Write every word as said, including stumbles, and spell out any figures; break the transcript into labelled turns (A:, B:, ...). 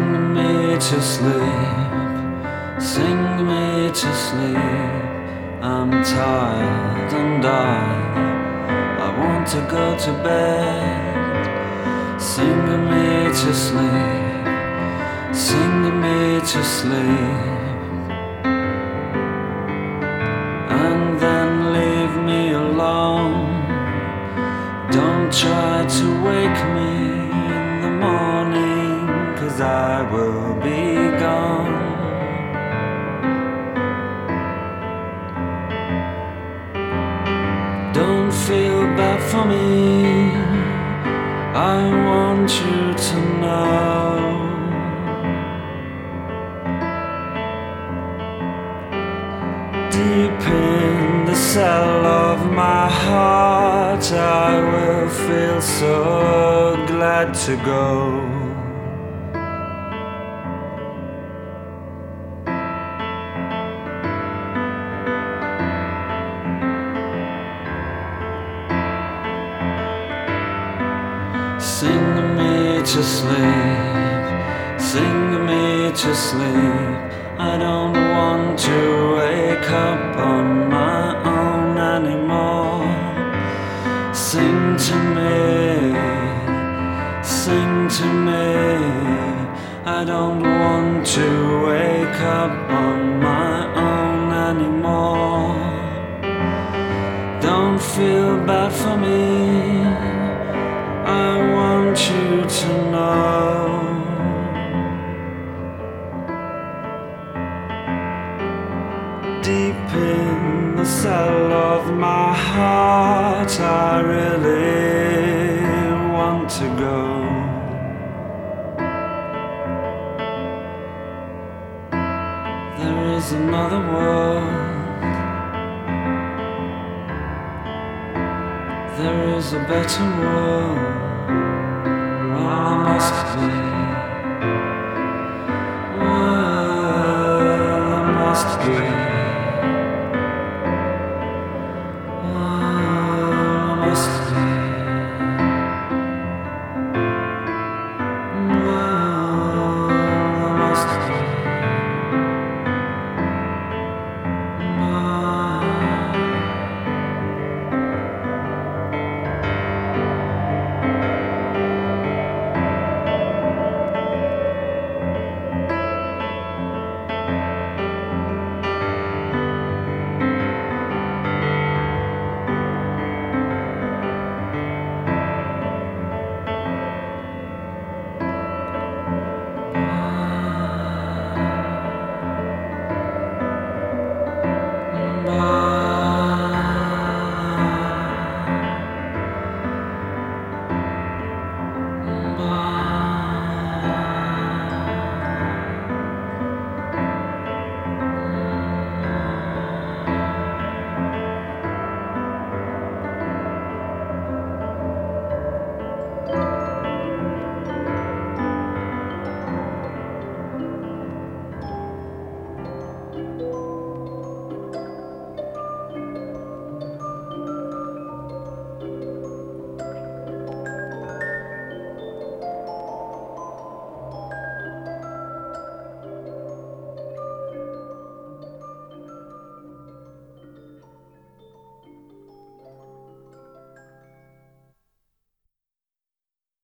A: Sing me to sleep, sing me to sleep. I'm tired and I, I want to go to bed. Sing me to sleep, sing me to sleep. And then leave me alone. Don't try to wake me in the morning, 'cause I will be gone. Don't feel bad for me, I want you to know. Deep in the cell of my heart, I will feel so glad to go. Sing me to sleep, sing me to sleep. I don't want to wake up on my own anymore. Sing to me, sing to me. I don't want to wake up on my own anymore. Don't feel bad for me, I want you to know. Deep in the cell of my heart, I really want to go. There is another world, there is a better world. I must be.